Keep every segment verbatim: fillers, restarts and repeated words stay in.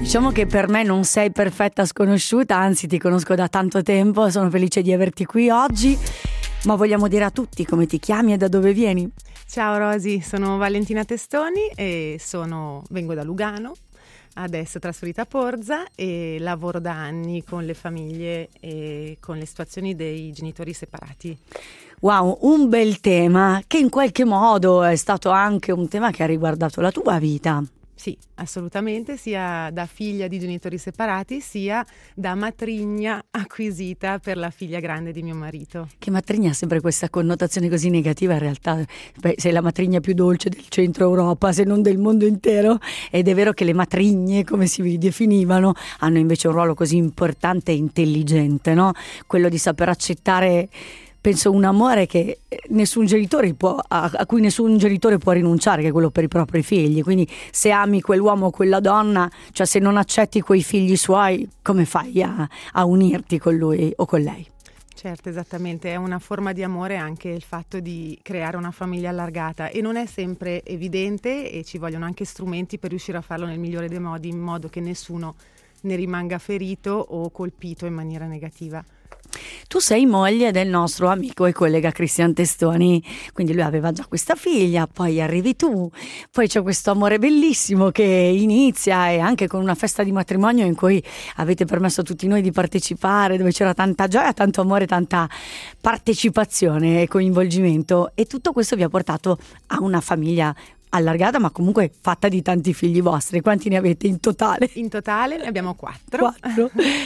Diciamo che per me non sei perfetta sconosciuta, anzi ti conosco da tanto tempo, sono felice di averti qui oggi, ma vogliamo dire a tutti come ti chiami e da dove vieni? Ciao Rosy, sono Valentina Testoni e sono, vengo da Lugano, adesso trasferita a Porza e lavoro da anni con le famiglie e con le situazioni dei genitori separati. Wow, un bel tema che in qualche modo è stato anche un tema che ha riguardato la tua vita. Sì, assolutamente, sia da figlia di genitori separati, sia da matrigna acquisita per la figlia grande di mio marito. Che matrigna ha sempre questa connotazione così negativa, in realtà beh, sei la matrigna più dolce del centro Europa, se non del mondo intero, ed è vero che le matrigne, come si definivano, hanno invece un ruolo così importante e intelligente, no? Quello di saper accettare, penso, un amore che nessun genitore può, a, a cui nessun genitore può rinunciare, che è quello per i propri figli. Quindi se ami quell'uomo o quella donna, cioè se non accetti quei figli suoi, come fai a, a unirti con lui o con lei? Certo, esattamente, è una forma di amore anche il fatto di creare una famiglia allargata e non è sempre evidente e ci vogliono anche strumenti per riuscire a farlo nel migliore dei modi, in modo che nessuno ne rimanga ferito o colpito in maniera negativa. Tu sei moglie del nostro amico e collega Cristian Testoni, quindi lui aveva già questa figlia, poi arrivi tu, poi c'è questo amore bellissimo che inizia, e anche con una festa di matrimonio in cui avete permesso a tutti noi di partecipare, dove c'era tanta gioia, tanto amore, tanta partecipazione e coinvolgimento, e tutto questo vi ha portato a una famiglia allargata, ma comunque fatta di tanti figli vostri. Quanti ne avete in totale? In totale ne abbiamo quattro. Quattro.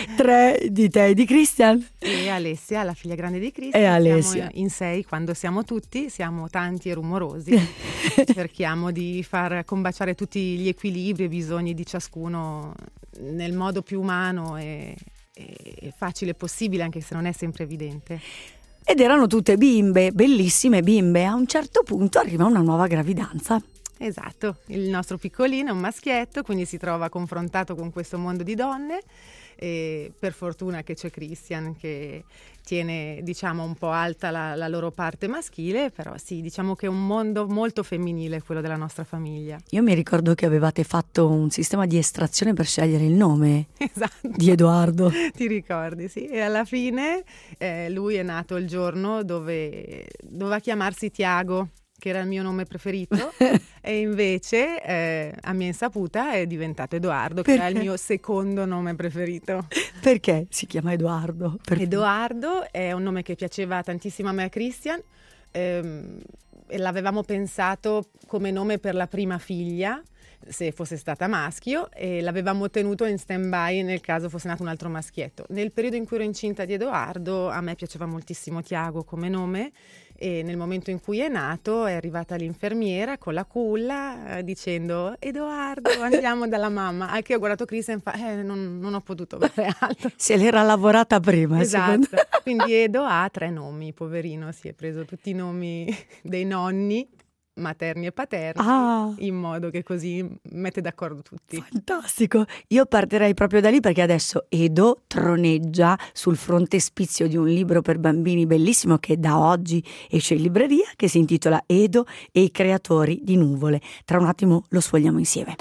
Tre di te e di Cristian. E Alessia, la figlia grande di Cristian. E Alessia. Siamo in sei quando siamo tutti, siamo tanti e rumorosi. Cerchiamo di far combaciare tutti gli equilibri e bisogni di ciascuno nel modo più umano e, e facile possibile, anche se non è sempre evidente. Ed erano tutte bimbe, bellissime bimbe. A un certo punto arriva una nuova gravidanza. Esatto, il nostro piccolino è un maschietto, quindi si trova confrontato con questo mondo di donne e per fortuna che c'è Cristian che tiene, diciamo, un po' alta la, la loro parte maschile, però sì, diciamo che è un mondo molto femminile quello della nostra famiglia. Io mi ricordo che avevate fatto un sistema di estrazione per scegliere il nome. Esatto. Di Edoardo. Ti ricordi, sì. E alla fine eh, lui è nato il giorno dove doveva chiamarsi Tiago, che era il mio nome preferito, e invece eh, a mia insaputa è diventato Edoardo, Perché? che era il mio secondo nome preferito. Perché si chiama Edoardo? Per... Edoardo è un nome che piaceva tantissimo a me e a Christian, ehm, e l'avevamo pensato come nome per la prima figlia, se fosse stata maschio, e l'avevamo tenuto in stand-by nel caso fosse nato un altro maschietto. Nel periodo in cui ero incinta di Edoardo, a me piaceva moltissimo Tiago come nome, e nel momento in cui è nato è arrivata l'infermiera con la culla eh, dicendo Edoardo, andiamo dalla mamma, a che ho guardato Cristian e fa eh, non, non ho potuto avere altro. Se l'era lavorata prima. Esatto, quindi Edo ha tre nomi, poverino, si è preso tutti i nomi dei nonni materni e paterni, ah, in modo che così mette d'accordo tutti. Fantastico. Io partirei proprio da lì, perché adesso Edo troneggia sul frontespizio di un libro per bambini bellissimo che da oggi esce in libreria, che si intitola Edo e i creatori di nuvole. Tra un attimo lo sfogliamo insieme.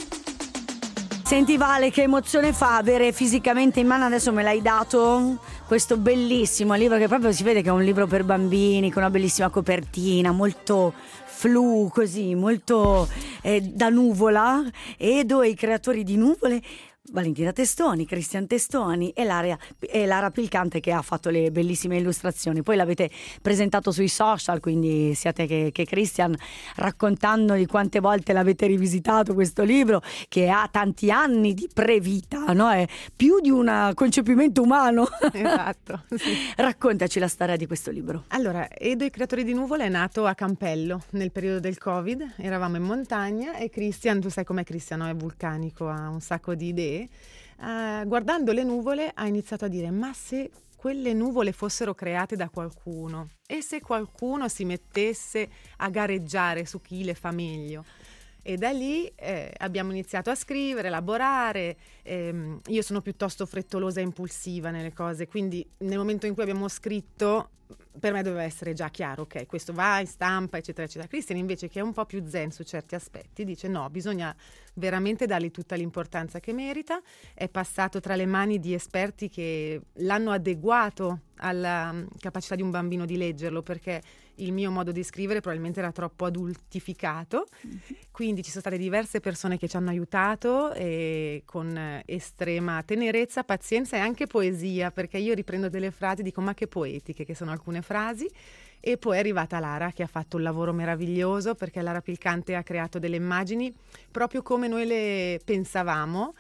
Senti Vale, che emozione fa avere fisicamente in mano, adesso me l'hai dato, questo bellissimo libro che proprio si vede che è un libro per bambini, con una bellissima copertina, molto flu, così, molto eh, da nuvola. Edo e i creatori di nuvole, Valentina Testoni, Cristian Testoni e Lara, e Lara Pilcante, che ha fatto le bellissime illustrazioni. Poi l'avete presentato sui social, quindi sia te che, che Cristian, raccontando di quante volte l'avete rivisitato questo libro, che ha tanti anni di previta, no? È più di un concepimento umano. Esatto, sì. Raccontaci la storia di questo libro. Allora, Edo i creatori di nuvole è nato a Campello nel periodo del Covid, eravamo in montagna e Cristian, tu sai com'è Cristian, no? È vulcanico, ha un sacco di idee. Uh, guardando le nuvole ha iniziato a dire ma se quelle nuvole fossero create da qualcuno e se qualcuno si mettesse a gareggiare su chi le fa meglio. E da lì eh, abbiamo iniziato a scrivere, elaborare. ehm, io sono piuttosto frettolosa e impulsiva nelle cose, quindi nel momento in cui abbiamo scritto per me doveva essere già chiaro, ok, questo va in stampa, eccetera, eccetera. Christian invece, che è un po' più zen su certi aspetti, dice no, bisogna veramente dargli tutta l'importanza che merita. È passato tra le mani di esperti che l'hanno adeguato alla capacità di un bambino di leggerlo, perché il mio modo di scrivere probabilmente era troppo adultificato, mm-hmm. Quindi ci sono state diverse persone che ci hanno aiutato e con estrema tenerezza, pazienza e anche poesia, perché io riprendo delle frasi e dico ma che poetiche che sono alcune frasi. E poi è arrivata Lara, che ha fatto un lavoro meraviglioso, perché Lara Pilcante ha creato delle immagini proprio come noi le pensavamo,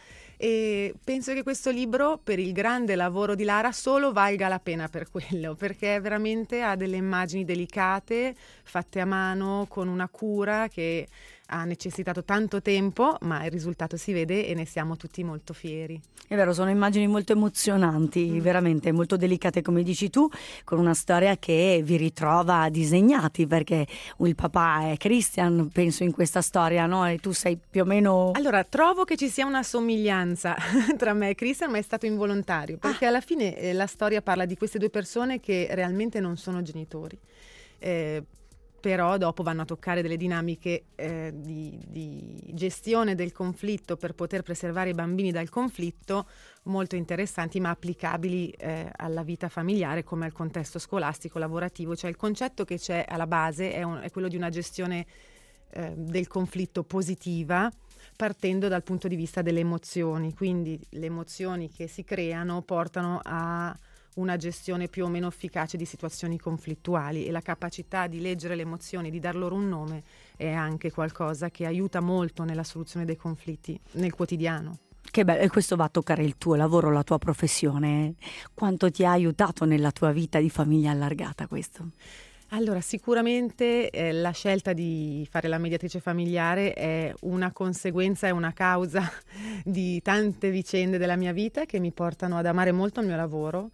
e penso che questo libro, per il grande lavoro di Lara, solo valga la pena per quello, perché veramente ha delle immagini delicate, fatte a mano, con una cura che ha necessitato tanto tempo, ma il risultato si vede e ne siamo tutti molto fieri. È vero, sono immagini molto emozionanti, mm. veramente molto delicate, come dici tu, con una storia che vi ritrova disegnati, perché il papà è Christian, penso, in questa storia, no? E tu sei più o meno... Allora, trovo che ci sia una somiglianza tra me e Christian, ma è stato involontario, perché ah. alla fine eh, la storia parla di queste due persone che realmente non sono genitori. Eh, però dopo vanno a toccare delle dinamiche eh, di, di gestione del conflitto per poter preservare i bambini dal conflitto molto interessanti, ma applicabili eh, alla vita familiare come al contesto scolastico, lavorativo. Cioè il concetto che c'è alla base è, un, è quello di una gestione eh, del conflitto positiva, partendo dal punto di vista delle emozioni. Quindi le emozioni che si creano portano a una gestione più o meno efficace di situazioni conflittuali, e la capacità di leggere le emozioni, di dar loro un nome, è anche qualcosa che aiuta molto nella soluzione dei conflitti nel quotidiano. Che bello, e questo va a toccare il tuo lavoro, la tua professione. Quanto ti ha aiutato nella tua vita di famiglia allargata questo? Allora, sicuramente eh, la scelta di fare la mediatrice familiare è una conseguenza e una causa di tante vicende della mia vita che mi portano ad amare molto il mio lavoro,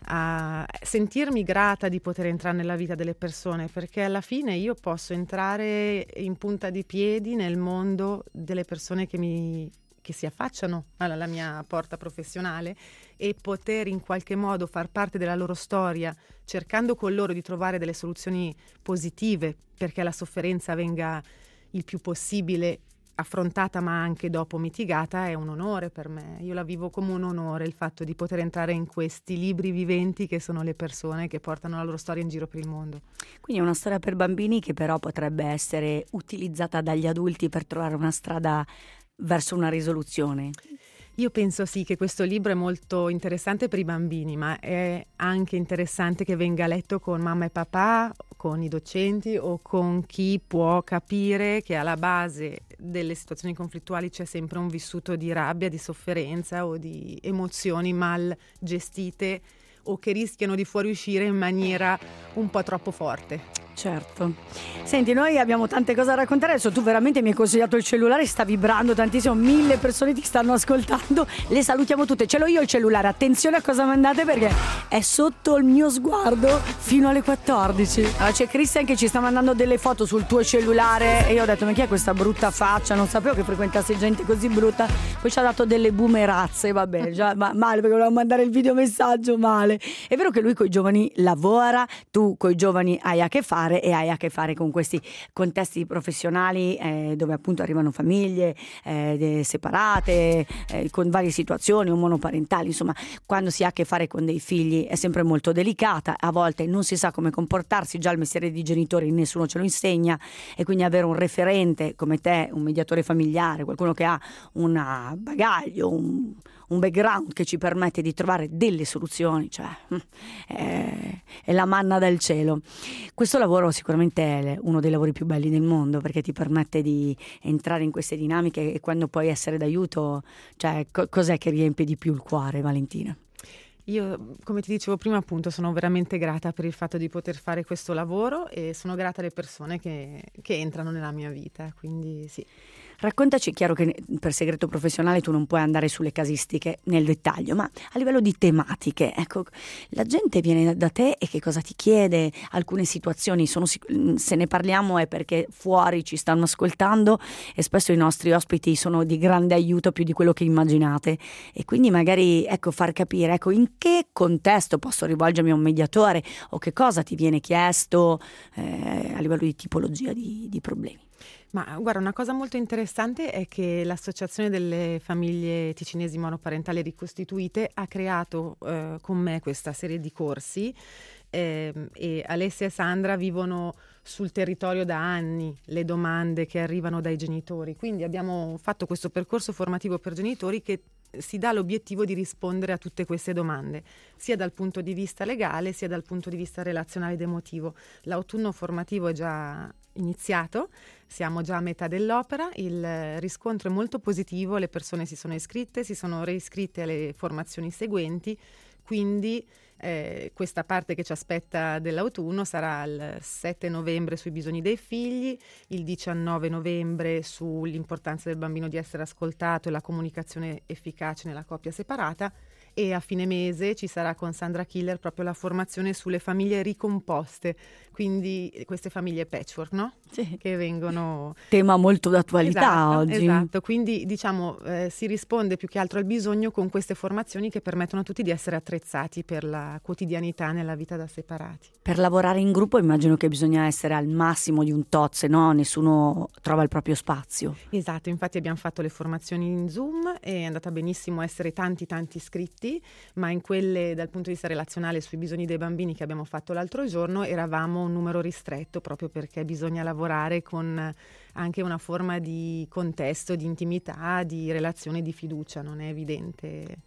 a sentirmi grata di poter entrare nella vita delle persone, perché alla fine io posso entrare in punta di piedi nel mondo delle persone che mi che si affacciano alla mia porta professionale, e poter in qualche modo far parte della loro storia, cercando con loro di trovare delle soluzioni positive perché la sofferenza venga il più possibile affrontata, ma anche dopo mitigata, è un onore per me. Io la vivo come un onore, il fatto di poter entrare in questi libri viventi che sono le persone che portano la loro storia in giro per il mondo. Quindi è una storia per bambini che però potrebbe essere utilizzata dagli adulti per trovare una strada verso una risoluzione. Io penso sì che questo libro è molto interessante per i bambini, ma è anche interessante che venga letto con mamma e papà, con i docenti o con chi può capire che alla base delle situazioni conflittuali c'è sempre un vissuto di rabbia, di sofferenza o di emozioni mal gestite o che rischiano di fuoriuscire in maniera un po' troppo forte. Certo. Senti, noi abbiamo tante cose da raccontare. Adesso tu veramente mi hai consigliato il cellulare, sta vibrando tantissimo, mille persone ti stanno ascoltando, le salutiamo tutte. Ce l'ho io il cellulare, attenzione a cosa mandate perché è sotto il mio sguardo fino alle quattordici. Allora c'è Christian che ci sta mandando delle foto sul tuo cellulare e io ho detto ma chi è questa brutta faccia, non sapevo che frequentasse gente così brutta. Poi ci ha dato delle boomerazze, vabbè, già ma, male perché volevo mandare il videomessaggio male. È vero che lui coi giovani lavora, tu coi giovani hai a che fare e hai a che fare con questi contesti professionali eh, dove appunto arrivano famiglie eh, separate, eh, con varie situazioni o monoparentali. Insomma, quando si ha a che fare con dei figli è sempre molto delicata, a volte non si sa come comportarsi, già il mestiere di genitori nessuno ce lo insegna, e quindi avere un referente come te, un mediatore familiare, qualcuno che ha un bagaglio, un, un background che ci permette di trovare delle soluzioni, cioè è, è la manna del cielo. Questo lavoro sicuramente è uno dei lavori più belli del mondo perché ti permette di entrare in queste dinamiche e quando puoi essere d'aiuto, cioè co- cos'è che riempie di più il cuore, Valentina? Io, come ti dicevo prima, appunto, sono veramente grata per il fatto di poter fare questo lavoro e sono grata alle persone che, che entrano nella mia vita, quindi sì. Raccontaci, è chiaro che per segreto professionale tu non puoi andare sulle casistiche nel dettaglio, ma a livello di tematiche, ecco, la gente viene da te e che cosa ti chiede? Alcune situazioni, sono sic- se ne parliamo è perché fuori ci stanno ascoltando e spesso i nostri ospiti sono di grande aiuto, più di quello che immaginate, e quindi magari ecco far capire ecco in che contesto posso rivolgermi a un mediatore o che cosa ti viene chiesto eh, a livello di tipologia di, di problemi. Ma guarda, una cosa molto interessante è che l'Associazione delle Famiglie Ticinesi Monoparentali Ricostituite ha creato eh, con me questa serie di corsi eh, e Alessia e Sandra vivono sul territorio da anni le domande che arrivano dai genitori. Quindi abbiamo fatto questo percorso formativo per genitori che si dà l'obiettivo di rispondere a tutte queste domande, sia dal punto di vista legale sia dal punto di vista relazionale ed emotivo. L'autunno formativo è già iniziato, siamo già a metà dell'opera, il riscontro è molto positivo, le persone si sono iscritte, si sono reiscritte alle formazioni seguenti, quindi eh, questa parte che ci aspetta dell'autunno sarà il sette novembre sui bisogni dei figli, il diciannove novembre sull'importanza del bambino di essere ascoltato e la comunicazione efficace nella coppia separata, e a fine mese ci sarà con Sandra Killer proprio la formazione sulle famiglie ricomposte, quindi queste famiglie patchwork, no? Sì. Che vengono... Tema molto d'attualità esatto, oggi. Esatto, quindi diciamo eh, si risponde più che altro al bisogno con queste formazioni che permettono a tutti di essere attrezzati per la quotidianità nella vita da separati. Per lavorare in gruppo immagino che bisogna essere al massimo di un tot, se no nessuno trova il proprio spazio. Esatto, infatti abbiamo fatto le formazioni in Zoom, è andata benissimo essere tanti tanti iscritti, ma in quelle dal punto di vista relazionale sui bisogni dei bambini che abbiamo fatto l'altro giorno eravamo un numero ristretto, proprio perché bisogna lavorare con anche una forma di contesto, di intimità, di relazione, di fiducia, non è evidente.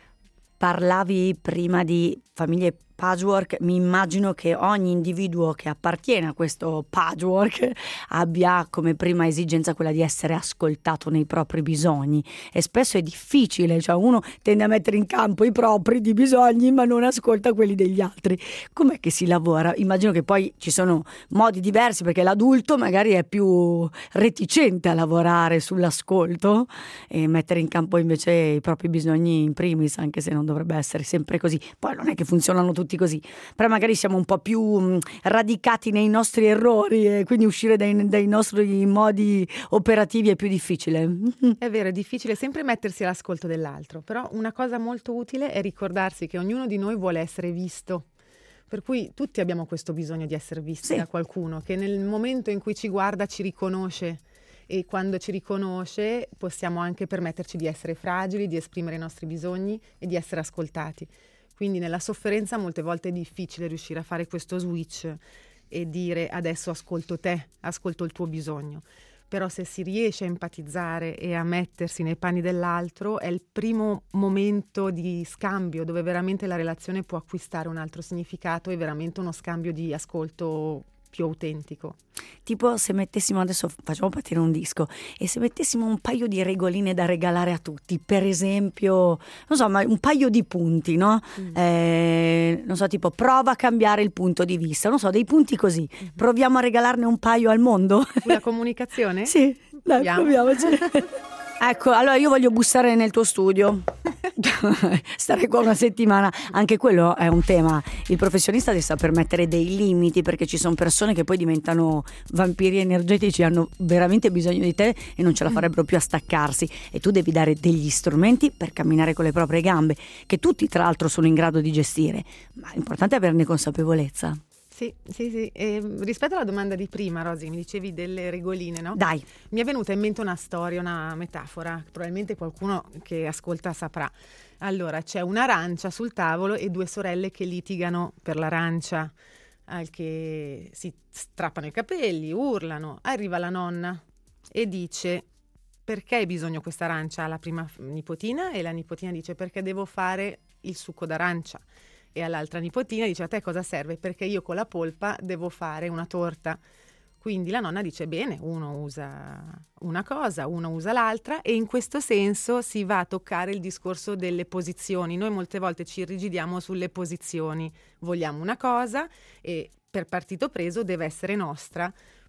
Parlavi prima di famiglie patchwork, mi immagino che ogni individuo che appartiene a questo patchwork abbia come prima esigenza quella di essere ascoltato nei propri bisogni, e spesso è difficile, cioè uno tende a mettere in campo i propri di bisogni ma non ascolta quelli degli altri. Com'è che si lavora? Immagino che poi ci sono modi diversi, perché l'adulto magari è più reticente a lavorare sull'ascolto e mettere in campo invece i propri bisogni in primis, anche se non dovrebbe essere sempre così. Poi non è che funzionano tutti così, però magari siamo un po' più mh, radicati nei nostri errori e quindi uscire dai, dai nostri modi operativi è più difficile. È vero, è difficile sempre mettersi all'ascolto dell'altro, però una cosa molto utile è ricordarsi che ognuno di noi vuole essere visto. Per cui tutti abbiamo questo bisogno di essere visti sì. da qualcuno che nel momento in cui ci guarda ci riconosce, e quando ci riconosce possiamo anche permetterci di essere fragili, di esprimere i nostri bisogni e di essere ascoltati. Quindi nella sofferenza molte volte è difficile riuscire a fare questo switch e dire adesso ascolto te, ascolto il tuo bisogno. Però se si riesce a empatizzare e a mettersi nei panni dell'altro è il primo momento di scambio dove veramente la relazione può acquistare un altro significato e veramente uno scambio di ascolto più autentico. Tipo se mettessimo, adesso facciamo partire un disco, e se mettessimo un paio di regoline da regalare a tutti, per esempio, non so, ma un paio di punti, no? Mm. Eh, non so, tipo prova a cambiare il punto di vista, non so, dei punti così. Mm. Proviamo a regalarne un paio al mondo? Sulla comunicazione? Sì, dai, proviamoci. Ecco, allora io voglio bussare nel tuo studio. Stare qua una settimana, anche quello è un tema. Il professionista deve saper mettere dei limiti, perché ci sono persone che poi diventano vampiri energetici, hanno veramente bisogno di te e non ce la farebbero più a staccarsi, e tu devi dare degli strumenti per camminare con le proprie gambe, che tutti tra l'altro sono in grado di gestire, ma l'importante è averne consapevolezza. Sì, sì, sì. E rispetto alla domanda di prima, Rosy, mi dicevi delle regoline, no? Dai. Mi è venuta in mente una storia, una metafora, probabilmente qualcuno che ascolta saprà. Allora, c'è un'arancia sul tavolo e due sorelle che litigano per l'arancia, al che si strappano i capelli, urlano. Arriva la nonna e dice: perché hai bisogno questa arancia? Alla prima nipotina, e la nipotina dice: perché devo fare il succo d'arancia. E all'altra nipotina dice: a te cosa serve? Perché io con la polpa devo fare una torta. Quindi la nonna dice: bene, uno usa una cosa, uno usa l'altra, e in questo senso si va a toccare il discorso delle posizioni. Noi molte volte ci irrigidiamo sulle posizioni, vogliamo una cosa e per partito preso deve essere nostra,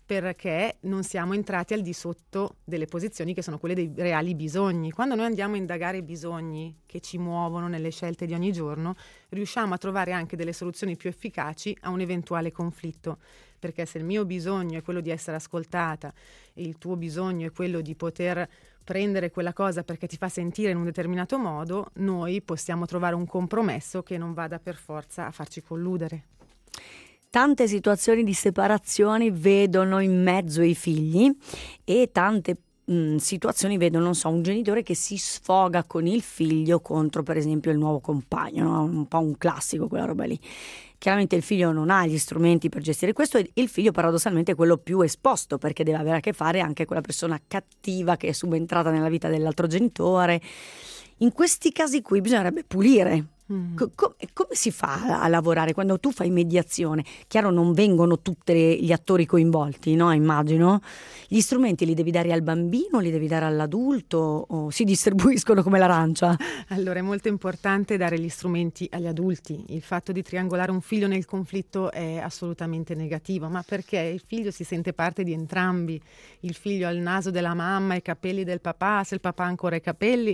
perché non siamo entrati al di sotto delle posizioni che sono quelle dei reali bisogni. Quando noi andiamo a indagare i bisogni che ci muovono nelle scelte di ogni giorno, riusciamo a trovare anche delle soluzioni più efficaci a un eventuale conflitto. Perché se il mio bisogno è quello di essere ascoltata e il tuo bisogno è quello di poter prendere quella cosa perché ti fa sentire in un determinato modo, noi possiamo trovare un compromesso che non vada per forza a farci colludere. Tante situazioni di separazioni vedono in mezzo i figli e tante mh, situazioni vedono, non so, un genitore che si sfoga con il figlio contro per esempio il nuovo compagno, no? Un po' un classico quella roba lì. Chiaramente il figlio non ha gli strumenti per gestire questo e il figlio paradossalmente è quello più esposto perché deve avere a che fare anche con la persona cattiva che è subentrata nella vita dell'altro genitore. In questi casi qui bisognerebbe pulire. Mm. Co- com- come si fa a lavorare quando tu fai mediazione? Chiaro, non vengono tutti gli attori coinvolti, no? Immagino. Gli strumenti li devi dare al bambino, li devi dare all'adulto o si distribuiscono come l'arancia? Allora è molto importante dare gli strumenti agli adulti. Il fatto di triangolare un figlio nel conflitto è assolutamente negativo, ma perché il figlio si sente parte di entrambi. Il figlio ha il naso della mamma, i capelli del papà, se il papà ha ancora i capelli.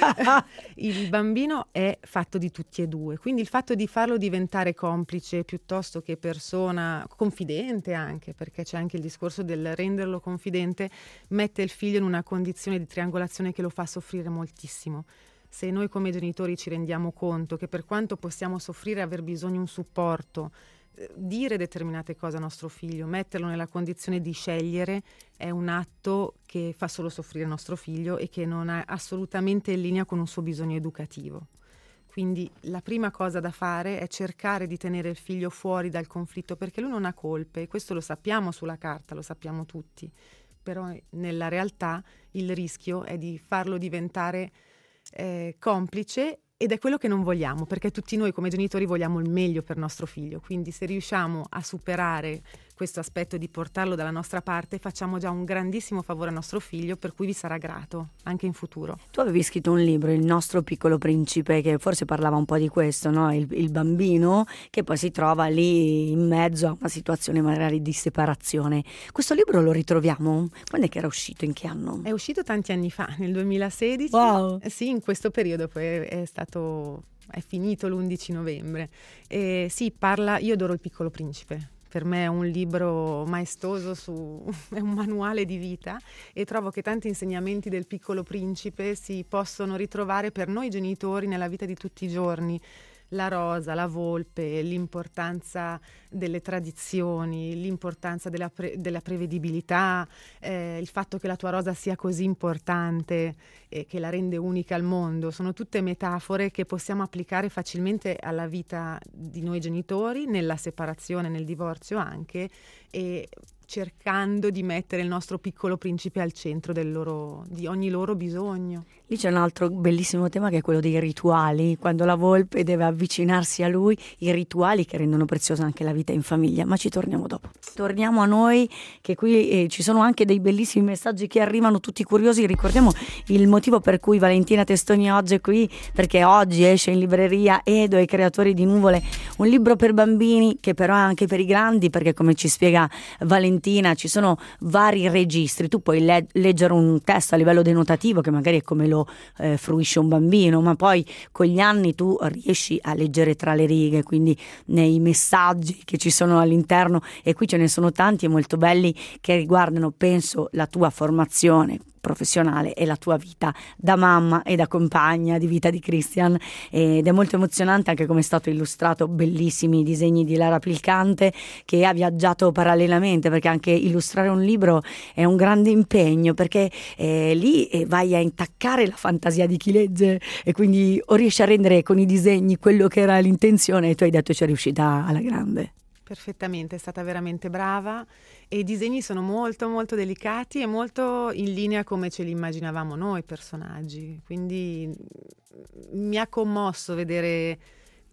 Il bambino è fatto di tutti e due, quindi il fatto di farlo diventare complice piuttosto che persona confidente, anche perché c'è anche il discorso del renderlo confidente, mette il figlio in una condizione di triangolazione che lo fa soffrire moltissimo. Se noi come genitori ci rendiamo conto che per quanto possiamo soffrire e aver bisogno di un supporto, dire determinate cose al nostro figlio, metterlo nella condizione di scegliere, è un atto che fa solo soffrire il nostro figlio e che non è assolutamente in linea con un suo bisogno educativo. Quindi la prima cosa da fare è cercare di tenere il figlio fuori dal conflitto, perché lui non ha colpe, e questo lo sappiamo sulla carta, lo sappiamo tutti, però nella realtà il rischio è di farlo diventare eh, complice, ed è quello che non vogliamo, perché tutti noi come genitori vogliamo il meglio per nostro figlio. Quindi se riusciamo a superare questo aspetto di portarlo dalla nostra parte, facciamo già un grandissimo favore al nostro figlio, per cui vi sarà grato anche in futuro. Tu avevi scritto un libro, Il nostro piccolo principe, che forse parlava un po' di questo, no? Il, il bambino che poi si trova lì in mezzo a una situazione magari di separazione. Questo libro lo ritroviamo? Quando è che era uscito? In che anno? È uscito tanti anni fa, nel duemilasedici. Wow! Eh sì, in questo periodo poi è stato... è finito l'undici novembre. E sì, parla... Io adoro Il piccolo principe. Per me è un libro maestoso, su, è un manuale di vita, e trovo che tanti insegnamenti del piccolo principe si possono ritrovare per noi genitori nella vita di tutti i giorni. La rosa, la volpe, l'importanza delle tradizioni, l'importanza della, pre- della prevedibilità, eh, il fatto che la tua rosa sia così importante e che la rende unica al mondo, sono tutte metafore che possiamo applicare facilmente alla vita di noi genitori, nella separazione, nel divorzio anche, e cercando di mettere il nostro piccolo principe al centro del loro, di ogni loro bisogno. Lì c'è un altro bellissimo tema che è quello dei rituali, quando la volpe deve avvicinarsi a lui, i rituali che rendono preziosa anche la vita in famiglia, ma ci torniamo dopo. Torniamo a noi, che qui eh, ci sono anche dei bellissimi messaggi che arrivano tutti curiosi. Ricordiamo il motivo per cui Valentina Testoni oggi è qui, perché oggi esce in libreria Edo e i creatori di Nuvole, un libro per bambini che però è anche per i grandi, perché come ci spiega Valentina ci sono vari registri, tu puoi le- leggere un testo a livello denotativo che magari è come lo Eh, fruisce un bambino, ma poi con gli anni tu riesci a leggere tra le righe, quindi nei messaggi che ci sono all'interno, e qui ce ne sono tanti e molto belli che riguardano, penso, la tua formazione professionale e la tua vita da mamma e da compagna di vita di Christian, ed è molto emozionante anche come è stato illustrato, bellissimi disegni di Lara Pilcante, che ha viaggiato parallelamente, perché anche illustrare un libro è un grande impegno, perché eh, lì eh, vai a intaccare la fantasia di chi legge, e quindi o riesci a rendere con i disegni quello che era l'intenzione, e tu hai detto ci è riuscita alla grande. Perfettamente, è stata veramente brava, e i disegni sono molto molto delicati e molto in linea come ce li immaginavamo noi personaggi, quindi mi ha commosso vedere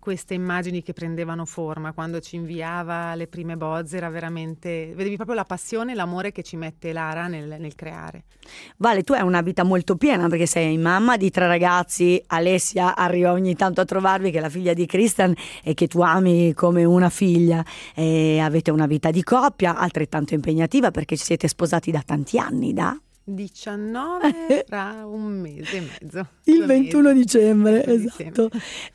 queste immagini che prendevano forma. Quando ci inviava le prime bozze era veramente, vedevi proprio la passione e l'amore che ci mette Lara nel, nel creare. Vale, tu hai una vita molto piena perché sei mamma di tre ragazzi, Alessia arriva ogni tanto a trovarvi, che è la figlia di Christian e che tu ami come una figlia, e avete una vita di coppia altrettanto impegnativa perché ci siete sposati da tanti anni, da? diciannove fra un mese e mezzo. Il ventuno mesi. dicembre, ventuno esatto.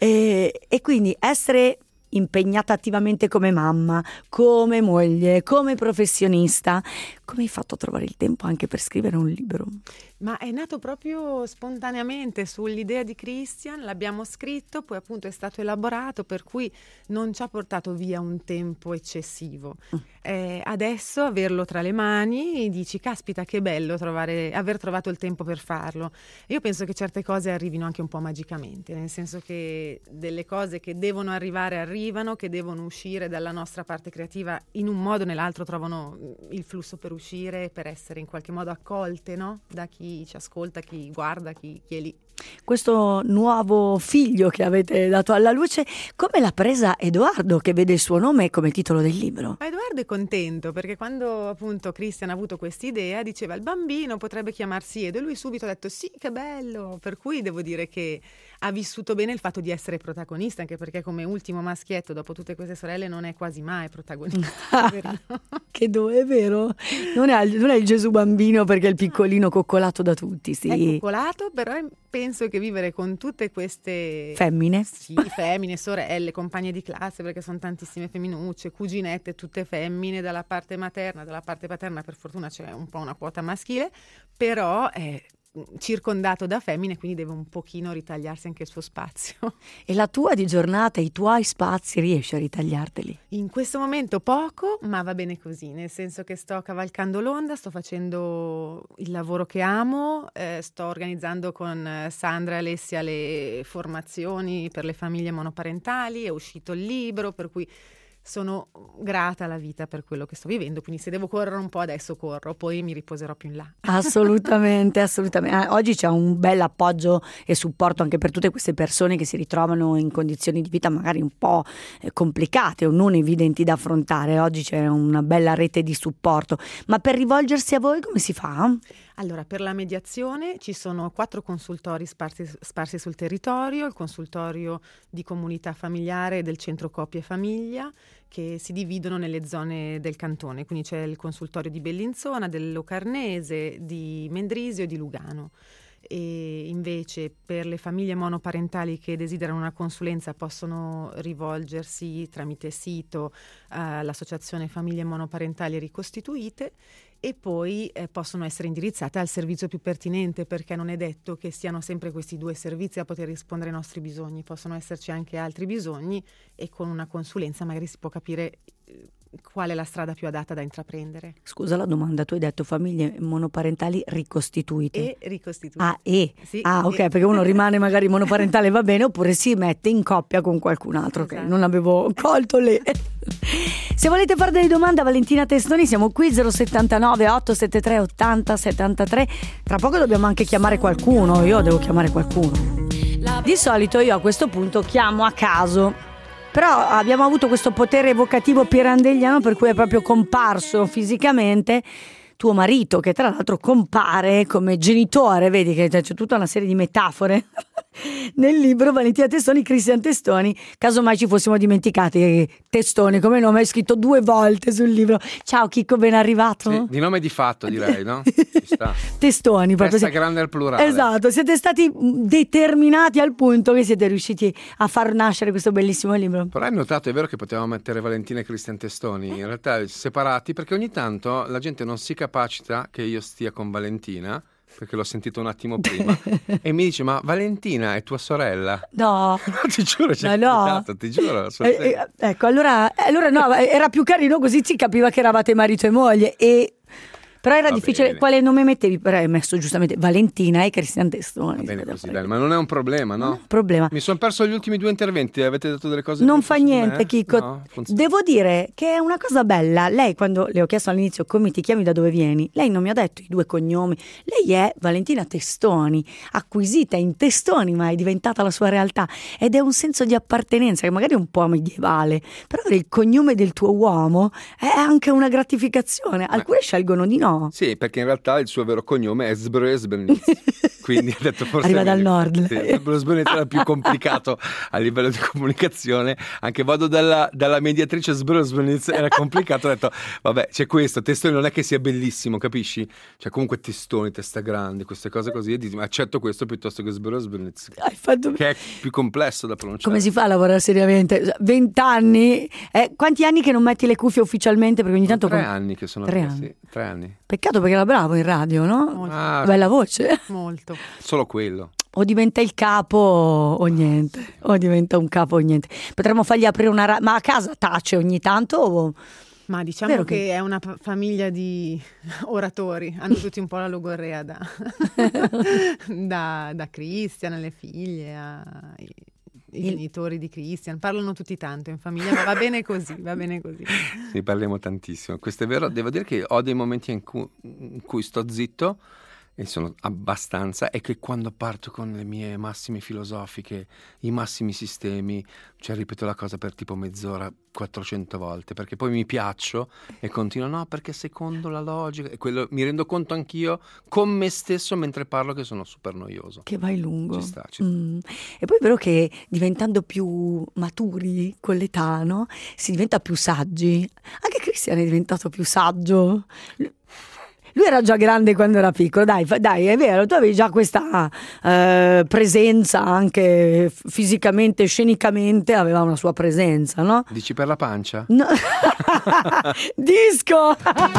E, e quindi essere impegnata attivamente come mamma, come moglie, come professionista, come hai fatto a trovare il tempo anche per scrivere un libro? Ma è nato proprio spontaneamente sull'idea di Christian, l'abbiamo scritto, poi appunto è stato elaborato, per cui non ci ha portato via un tempo eccessivo. Mm. Eh, adesso averlo tra le mani dici, caspita che bello trovare, aver trovato il tempo per farlo. Io penso che certe cose arrivino anche un po' magicamente, nel senso che delle cose che devono arrivare arrivano, che devono uscire dalla nostra parte creativa in un modo o nell'altro trovano il flusso per uscire, per essere in qualche modo accolte, no? Da chi ci ascolta, chi guarda, chi, chi è lì. Questo nuovo figlio che avete dato alla luce, come l'ha presa Edoardo, che vede il suo nome come titolo del libro? Ma Edoardo è contento perché quando appunto Christian ha avuto quest'idea diceva il bambino potrebbe chiamarsi Edo, e lui subito ha detto sì, che bello, per cui devo dire che ha vissuto bene il fatto di essere protagonista, anche perché come ultimo maschietto dopo tutte queste sorelle non è quasi mai protagonista. Che do, è vero, non è, non è il Gesù bambino perché è il piccolino coccolato da tutti, sì. È coccolato, però penso che vivere con tutte queste femmine, sì, femmine, sorelle, compagne di classe, perché sono tantissime femminucce, cuginette, tutte femmine dalla parte materna, dalla parte paterna per fortuna c'è un po' una quota maschile, però è circondato da femmine, quindi deve un pochino ritagliarsi anche il suo spazio. E la tua di giornata, i tuoi spazi, riesci a ritagliarteli? In questo momento poco, ma va bene così, nel senso che sto cavalcando l'onda, sto facendo il lavoro che amo, eh, sto organizzando con Sandra e Alessia le formazioni per le famiglie monoparentali, è uscito il libro, per cui sono grata alla vita per quello che sto vivendo, quindi se devo correre un po' adesso corro, poi mi riposerò più in là. Assolutamente, assolutamente. Eh, oggi c'è un bel appoggio e supporto anche per tutte queste persone che si ritrovano in condizioni di vita magari un po' eh, complicate o non evidenti da affrontare. Oggi c'è una bella rete di supporto, ma per rivolgersi a voi come si fa? Allora, per la mediazione ci sono quattro consultori sparsi, sparsi sul territorio, il consultorio di comunità familiare del centro Coppia e Famiglia, che si dividono nelle zone del cantone, quindi c'è il consultorio di Bellinzona, del Locarnese, di Mendrisio e di Lugano. E invece per le famiglie monoparentali che desiderano una consulenza possono rivolgersi tramite sito all'associazione Famiglie Monoparentali Ricostituite, e poi eh, possono essere indirizzate al servizio più pertinente, perché non è detto che siano sempre questi due servizi a poter rispondere ai nostri bisogni, possono esserci anche altri bisogni e con una consulenza magari si può capire eh, qual è la strada più adatta da intraprendere. Scusa la domanda, tu hai detto famiglie monoparentali ricostituite. E ricostituite. Ah, e? Sì, ah, ok, e. Perché uno rimane magari monoparentale, va bene, oppure si mette in coppia con qualcun altro, esatto. Ok, non avevo colto le... Se volete fare delle domande a Valentina Testoni siamo qui, zero settantanove ottocentosettantatré ottanta settantatré. Tra poco dobbiamo anche chiamare qualcuno, io devo chiamare qualcuno. Di solito io a questo punto chiamo a caso, però abbiamo avuto questo potere evocativo pirandelliano per cui è proprio comparso fisicamente tuo marito, che tra l'altro compare come genitore, vedi che c'è tutta una serie di metafore nel libro. Valentina Testoni, Christian Testoni, casomai ci fossimo dimenticati che Testoni come nome è scritto due volte sul libro. Ciao Chicco, ben arrivato. Sì, di nome di fatto direi, no? Ci sta. Testoni, proprio. Testa grande al plurale. Esatto, siete stati determinati al punto che siete riusciti a far nascere questo bellissimo libro. Però hai notato, è vero che potevamo mettere Valentina e Christian Testoni, in realtà separati, perché ogni tanto la gente non si capacita che io stia con Valentina, perché l'ho sentito un attimo prima, e mi dice: ma Valentina è tua sorella? No, no ti giuro, c'è no, no. capitato, ti giuro. Eh, eh, ecco, allora, allora no, era più carino, così si capiva che eravate marito e moglie. E Però era Va difficile, bene. quale nome mettevi? Però hai messo giustamente Valentina e Cristian Testoni. Va bene così, dai, ma non è un problema, no? Non è un problema. Mi sono perso gli ultimi due interventi, avete detto delle cose Non giuste fa su di niente, me? Chicco. No, funziona. Devo dire che è una cosa bella. Lei, quando le ho chiesto all'inizio come ti chiami, da dove vieni, lei non mi ha detto i due cognomi. Lei è Valentina Testoni, acquisita in Testoni, ma è diventata la sua realtà. Ed è un senso di appartenenza che magari è un po' medievale, però il cognome del tuo uomo è anche una gratificazione. Alcune scelgono di no. Sì, perché in realtà il suo vero cognome è Sbrösbenitz, quindi ha detto forse Arriva dal meglio. nord. Sì, Sbrösbenitz era più complicato a livello di comunicazione, anche vado dalla, dalla mediatrice Sbrösbenitz, era complicato, ho detto vabbè c'è questo, Testoni non è che sia bellissimo, capisci? Cioè comunque Testoni, testa grande, queste cose così, e dici ma accetto questo piuttosto che Sbrösbenitz, Hai fatto... che è più complesso da pronunciare. Come si fa a lavorare seriamente? Vent'anni? Eh, quanti anni che non metti le cuffie ufficialmente? Perché ogni tanto... Tre com- anni che sono Tre via, anni. sì, tre anni. Peccato perché era bravo in radio, no? Molto. Ah, Bella voce. Molto. solo quello. O diventa il capo o niente, o diventa un capo o niente. Potremmo fargli aprire una... Ra- ma a casa tace ogni tanto o... Ma diciamo Vero che... che- è una p- famiglia di oratori, hanno tutti un po' la logorrea da, da, da Christian, le figlie, ai, i Il- genitori di Christian, parlano tutti tanto in famiglia, ma va bene così, va bene così. Sì, parliamo tantissimo. Questo è vero, devo dire che ho dei momenti in cui, in cui sto zitto, e sono abbastanza, e che quando parto con le mie massime filosofiche, i massimi sistemi, cioè ripeto la cosa per tipo mezz'ora, quattrocento volte, perché poi mi piaccio e continuo, no, perché secondo la logica, e quello mi rendo conto anch'io con me stesso mentre parlo che sono super noioso. Che vai lungo. Ci sta, ci sta. Mm. E poi è vero che diventando più maturi con l'età, no? Si diventa più saggi. Anche Cristian è diventato più saggio. Lui era già grande quando era piccolo, dai, fa- dai, è vero, tu avevi già questa eh, presenza anche f- fisicamente, scenicamente, aveva una sua presenza, no? Dici per la pancia? No. Disco!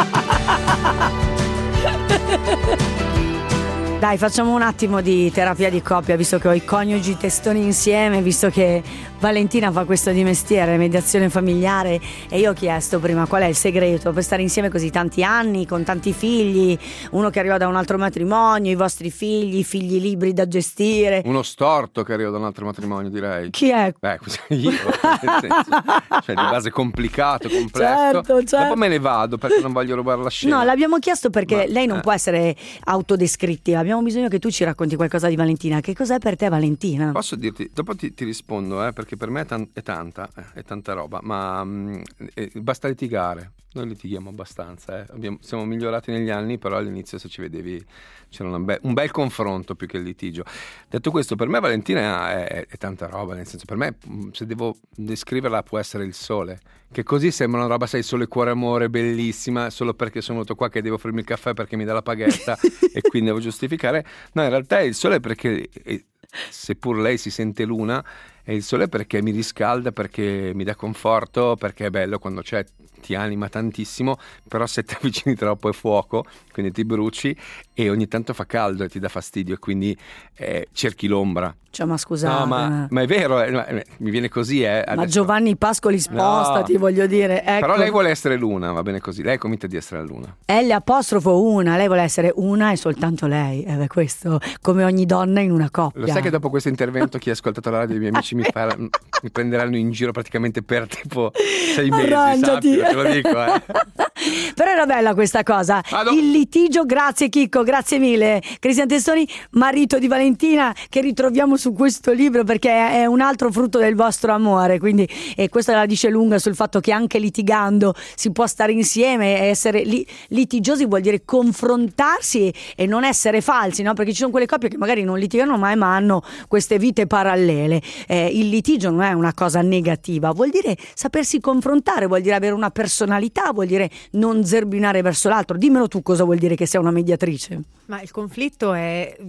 Dai, facciamo un attimo di terapia di coppia, visto che ho i coniugi Testoni insieme, visto che Valentina fa questo di mestiere, mediazione familiare, e io ho chiesto prima qual è il segreto per stare insieme così tanti anni, con tanti figli, uno che arriva da un altro matrimonio, i vostri figli, figli libri da gestire. Uno storto che arriva da un altro matrimonio, direi. Chi è? Beh, così io, nel senso, cioè di base complicato, complesso. Certo, certo. Dopo me ne vado perché non voglio rubare la scena. No, l'abbiamo chiesto perché Ma- lei non eh. può essere autodescrittiva, abbiamo bisogno che tu ci racconti qualcosa di Valentina. Che cos'è per te Valentina? Posso dirti, dopo ti, ti rispondo, eh, perché per me è, tan- è tanta, eh, è tanta roba, ma mm, eh, basta litigare. Noi litighiamo abbastanza, eh. Abbiamo- siamo migliorati negli anni, però all'inizio se ci vedevi c'era una be- un bel confronto più che il litigio. Detto questo, per me Valentina è, è, è tanta roba, nel senso, per me mm, se devo descriverla può essere il sole, che così sembra una roba, sai, sole, cuore, amore, bellissima, solo perché sono venuto qua che devo offrirmi il caffè perché mi dà la paghetta e quindi devo giustificare. No, in realtà è il sole perché, eh, seppur lei si sente luna, è il sole perché mi riscalda, perché mi dà conforto, perché è bello quando c'è, ti anima tantissimo, però se ti avvicini troppo è fuoco, quindi ti bruci, e ogni tanto fa caldo e ti dà fastidio, e quindi eh, cerchi l'ombra. Cioè, ma scusate, No, ma, ma è vero, eh, ma- eh, mi viene così. Eh, ma adesso. Giovanni Pascoli spostati, No. voglio dire. Ecco. Però lei vuole essere l'una, va bene così. Lei è convinta di essere la luna. L apostrofo una, lei vuole essere una e soltanto lei. Eh beh, questo come ogni donna in una coppia. Lo sai che dopo questo intervento chi ha ascoltato la radio, i miei amici mi, farà- mi prenderanno in giro praticamente per tipo sei mesi, Arrangiati. sappilo, te lo dico. Eh. Però era bella questa cosa. Vado. Il litigio, grazie Chicco, grazie mille. Cristian Testoni, marito di Valentina, che ritroviamo su questo libro perché è un altro frutto del vostro amore. Quindi, e questa la dice lunga sul fatto che anche litigando si può stare insieme e essere li- litigiosi vuol dire confrontarsi e non essere falsi, no? Perché ci sono quelle coppie che magari non litigano mai ma hanno queste vite parallele. Eh, il litigio non è una cosa negativa, vuol dire sapersi confrontare, vuol dire avere una personalità, vuol dire non zerbinare verso l'altro. Dimmelo tu cosa vuol dire che sei una mediatrice. Ma il conflitto è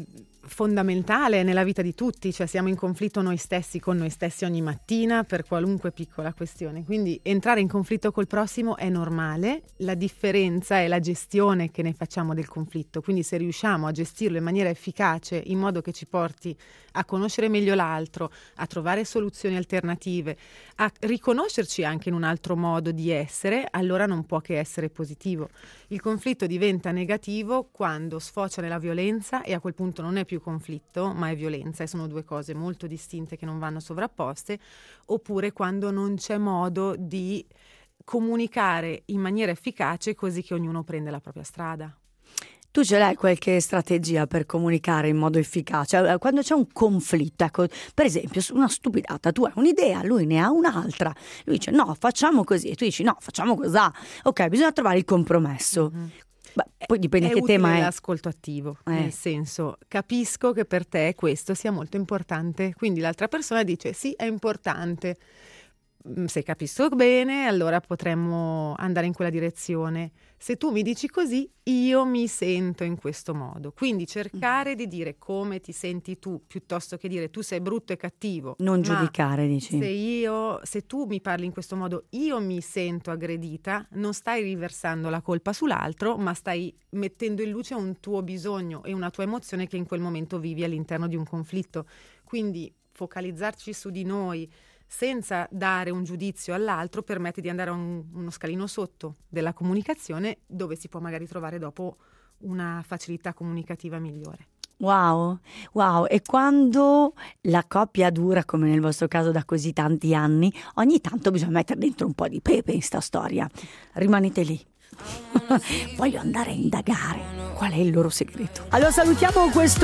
fondamentale nella vita di tutti, cioè siamo in conflitto noi stessi con noi stessi ogni mattina per qualunque piccola questione, quindi entrare in conflitto col prossimo è normale, la differenza è la gestione che ne facciamo del conflitto, quindi se riusciamo a gestirlo in maniera efficace in modo che ci porti a conoscere meglio l'altro, a trovare soluzioni alternative, a riconoscerci anche in un altro modo di essere, allora non può che essere positivo. Il conflitto diventa negativo quando sfocia nella violenza e a quel punto non è più conflitto ma è violenza, e sono due cose molto distinte che non vanno sovrapposte, oppure quando non c'è modo di comunicare in maniera efficace così che ognuno prende la propria strada. Tu ce l'hai qualche strategia per comunicare in modo efficace? Quando c'è un conflitto, ecco, per esempio, su una stupidata, tu hai un'idea, lui ne ha un'altra, lui dice no, facciamo così, e tu dici no, facciamo così. Ok, bisogna trovare il compromesso. Mm-hmm. Beh, poi dipende è che tema è. L'ascolto attivo, eh. nel senso, capisco che per te questo sia molto importante, quindi l'altra persona dice sì, è importante. Se capisco bene, allora potremmo andare in quella direzione. Se tu mi dici così, io mi sento in questo modo. Quindi cercare di dire come ti senti tu, piuttosto che dire tu sei brutto e cattivo. Non giudicare, dici. Se io, se tu mi parli in questo modo, io mi sento aggredita, non stai riversando la colpa sull'altro, ma stai mettendo in luce un tuo bisogno e una tua emozione che in quel momento vivi all'interno di un conflitto. Quindi focalizzarci su di noi, senza dare un giudizio all'altro, permette di andare a un, uno scalino sotto della comunicazione, dove si può magari trovare dopo una facilità comunicativa migliore. Wow, wow. E quando la coppia dura, come nel vostro caso da così tanti anni, ogni tanto bisogna mettere dentro un po' di pepe in sta storia. Rimanete lì. Voglio andare a indagare qual è il loro segreto. Allora salutiamo questo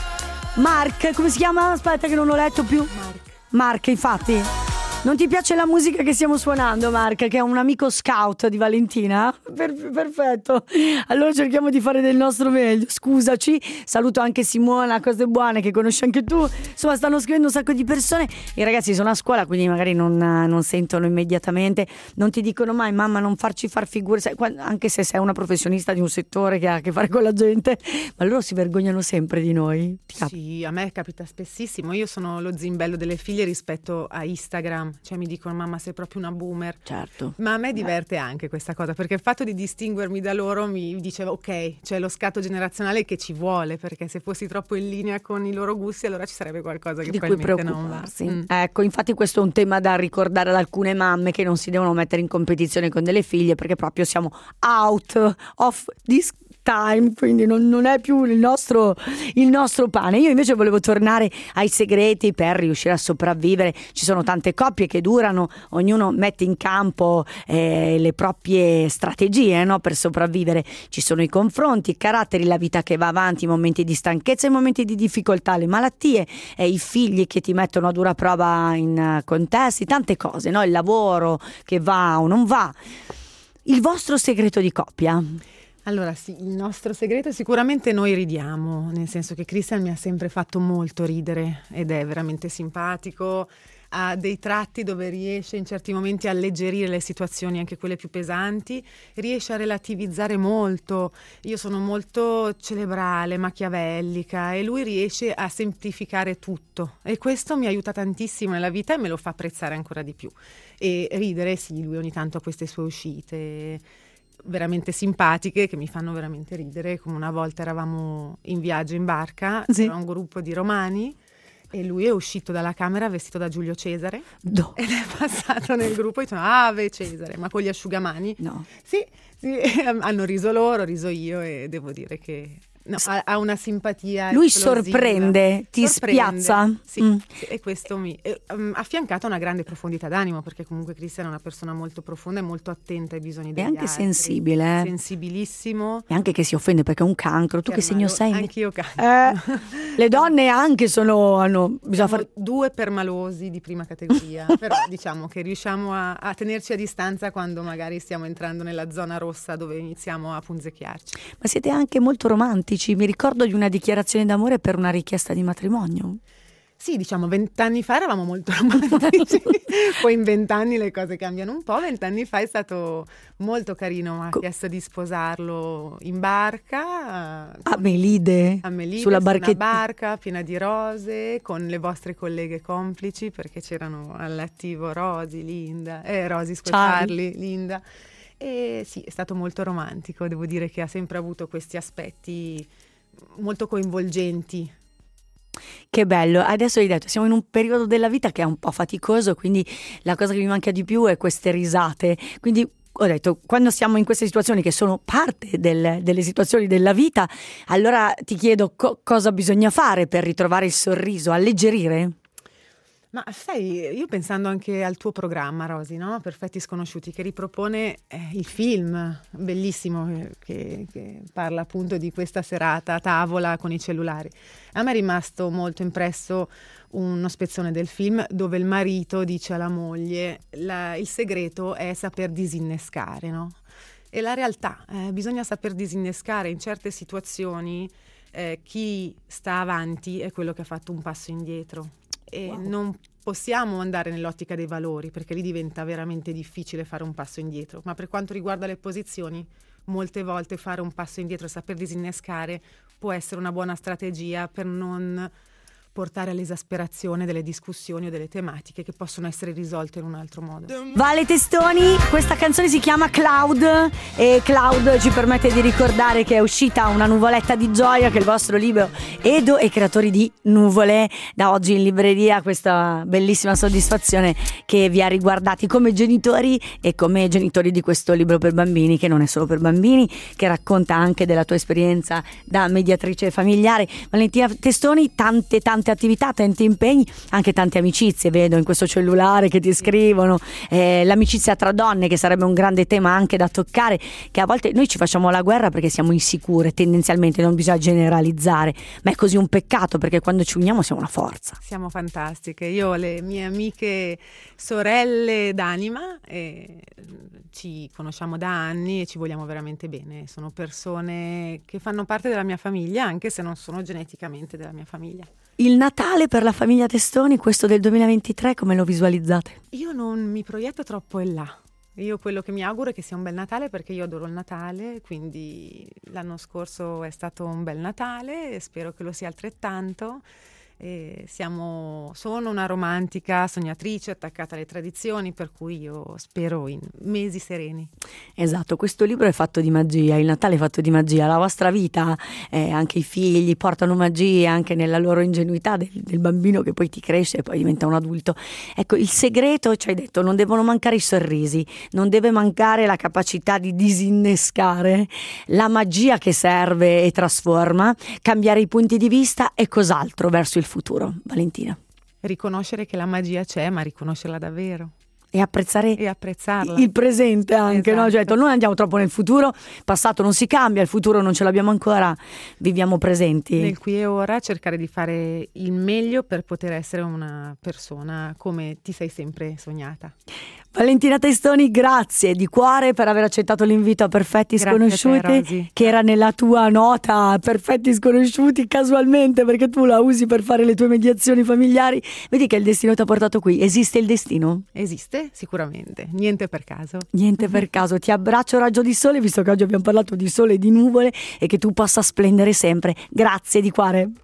Mark, come si chiama? Aspetta che non l'ho letto più. Mark. Mark, infatti. Non ti piace la musica che stiamo suonando, Mark, che è un amico scout di Valentina? Per- perfetto. Allora cerchiamo di fare del nostro meglio. Scusaci. Saluto anche Simona, cose buone, che conosci anche tu. Insomma, stanno scrivendo un sacco di persone. I ragazzi sono a scuola, quindi magari non, non sentono immediatamente. Non ti dicono mai, mamma, non farci far figure. Sai, anche se sei una professionista di un settore che ha a che fare con la gente. Ma loro si vergognano sempre di noi. Sì, a me capita spessissimo. Io sono lo zimbello delle figlie rispetto a Instagram. Cioè mi dicono mamma sei proprio una boomer. Certo. Ma a me diverte anche questa cosa, perché il fatto di distinguermi da loro mi diceva ok, c'è lo scatto generazionale che ci vuole, perché se fossi troppo in linea con i loro gusti allora ci sarebbe qualcosa che di cui probabilmente non va. Mm. Ecco, infatti questo è un tema da ricordare ad alcune mamme che non si devono mettere in competizione con delle figlie, perché proprio siamo out of this time, quindi non, non è più il nostro, il nostro pane. Io invece volevo tornare ai segreti per riuscire a sopravvivere. Ci sono tante coppie che durano, ognuno mette in campo eh, le proprie strategie, no, per sopravvivere. Ci sono i confronti, i caratteri, la vita che va avanti, i momenti di stanchezza, i momenti di difficoltà, le malattie, eh, i figli che ti mettono a dura prova in uh, contesti, tante cose, no? Il lavoro che va o non va. Il vostro segreto di coppia? Allora sì, il nostro segreto è sicuramente noi ridiamo, nel senso che Christian mi ha sempre fatto molto ridere ed è veramente simpatico, ha dei tratti dove riesce in certi momenti a alleggerire le situazioni, anche quelle più pesanti, riesce a relativizzare molto. Io sono molto cerebrale, machiavellica, e lui riesce a semplificare tutto, e questo mi aiuta tantissimo nella vita e me lo fa apprezzare ancora di più. E ridere, sì, lui ogni tanto ha queste sue uscite veramente simpatiche che mi fanno veramente ridere, come una volta eravamo in viaggio in barca, sì. C'era un gruppo di romani e lui è uscito dalla camera vestito da Giulio Cesare no. ed è passato nel gruppo e dice Ave Cesare, ma con gli asciugamani. No. Sì, sì, hanno riso loro, ho riso io, e devo dire che no, ha, ha una simpatia lui esplosiva. sorprende, ti sorprende, spiazza, sì, mm. sì, e questo mi eh, um, affiancato a una grande profondità d'animo, perché comunque Christian è una persona molto profonda e molto attenta ai bisogni degli altri. E anche altri, sensibile, eh? sensibilissimo, e anche che si offende perché è un cancro. Tu che segno sei? Anch'io cancro. Eh, le donne anche sono hanno bisogna fare due permalosi di prima categoria, però diciamo che riusciamo a, a tenerci a distanza quando magari stiamo entrando nella zona rossa dove iniziamo a punzecchiarci. Ma siete anche molto romantici. Mi ricordo di una dichiarazione d'amore per una richiesta di matrimonio. Sì, diciamo vent'anni fa eravamo molto romantici, poi in vent'anni le cose cambiano un po'. Vent'anni fa è stato molto carino, mi ha Co- chiesto di sposarlo in barca, A Melide, a Melide, sulla su una barchetta. barca piena di rose, con le vostre colleghe complici, perché c'erano all'attivo Rosy, Linda, eh, Rosy, scusa, Charlie. Charlie, Linda. E sì, è stato molto romantico, devo dire che ha sempre avuto questi aspetti molto coinvolgenti. Che bello, adesso hai detto, siamo in un periodo della vita che è un po' faticoso, quindi la cosa che mi manca di più è queste risate. Quindi ho detto, quando siamo in queste situazioni che sono parte del- delle situazioni della vita, allora ti chiedo co- cosa bisogna fare per ritrovare il sorriso, alleggerire? Ma sai, io pensando anche al tuo programma, Rosy, no? Perfetti Sconosciuti, che ripropone eh, il film bellissimo eh, che, che parla appunto di questa serata a tavola con i cellulari. A me è rimasto molto impresso uno spezzone del film dove il marito dice alla moglie la- il segreto è saper disinnescare, no? E la realtà, eh, bisogna saper disinnescare in certe situazioni. Eh, chi sta avanti è quello che ha fatto un passo indietro. E Wow. non possiamo andare nell'ottica dei valori, perché lì diventa veramente difficile fare un passo indietro. Ma per quanto riguarda le posizioni, molte volte fare un passo indietro e saper disinnescare può essere una buona strategia per non portare all'esasperazione delle discussioni o delle tematiche che possono essere risolte in un altro modo. Vale Testoni, questa canzone si chiama Cloud e Cloud ci permette di ricordare che è uscita Una nuvoletta di gioia, che è il vostro libro Edo e creatori di Nuvole, da oggi in libreria. Questa bellissima soddisfazione che vi ha riguardati come genitori e come genitori di questo libro per bambini, che non è solo per bambini, che racconta anche della tua esperienza da mediatrice familiare. Valentina Testoni, tante tante attività, tanti impegni, anche tante amicizie, vedo in questo cellulare che ti scrivono, eh, l'amicizia tra donne, che sarebbe un grande tema anche da toccare, che a volte noi ci facciamo la guerra perché siamo insicure, tendenzialmente, non bisogna generalizzare, ma è così un peccato, perché quando ci uniamo siamo una forza. Siamo fantastiche. Io ho le mie amiche sorelle d'anima e ci conosciamo da anni e ci vogliamo veramente bene. Sono persone che fanno parte della mia famiglia, anche se non sono geneticamente della mia famiglia. Il Natale per la famiglia Testoni, questo del duemilaventitré, come lo visualizzate? Io non mi proietto troppo in là. Io quello che mi auguro è che sia un bel Natale, perché io adoro il Natale, quindi l'anno scorso è stato un bel Natale e spero che lo sia altrettanto. E siamo, sono una romantica sognatrice attaccata alle tradizioni, per cui io spero in mesi sereni. Esatto, questo libro è fatto di magia, il Natale è fatto di magia, la vostra vita, eh, anche i figli portano magia anche nella loro ingenuità del, del bambino che poi ti cresce e poi diventa un adulto. Ecco, il segreto, ci hai detto, non devono mancare i sorrisi, non deve mancare la capacità di disinnescare la magia che serve e trasforma, cambiare i punti di vista e cos'altro verso il futuro, Valentina? Riconoscere che la magia c'è, ma riconoscerla davvero. E apprezzare E apprezzarla. il presente anche, no? Esatto. Cioè, noi andiamo troppo nel futuro, il passato non si cambia, il futuro non ce l'abbiamo ancora, viviamo presenti. Nel qui e ora cercare di fare il meglio per poter essere una persona come ti sei sempre sognata. Valentina Testoni, grazie di cuore per aver accettato l'invito a Perfetti Grazie a te, Sconosciuti, Rosy. che era nella tua nota Perfetti Sconosciuti casualmente, perché tu la usi per fare le tue mediazioni familiari. Vedi che il destino ti ha portato qui. Esiste il destino? Esiste? Sicuramente. Niente per caso. Niente per caso. Ti abbraccio, raggio di sole, visto che oggi abbiamo parlato di sole e di nuvole, e che tu possa splendere sempre. Grazie di cuore.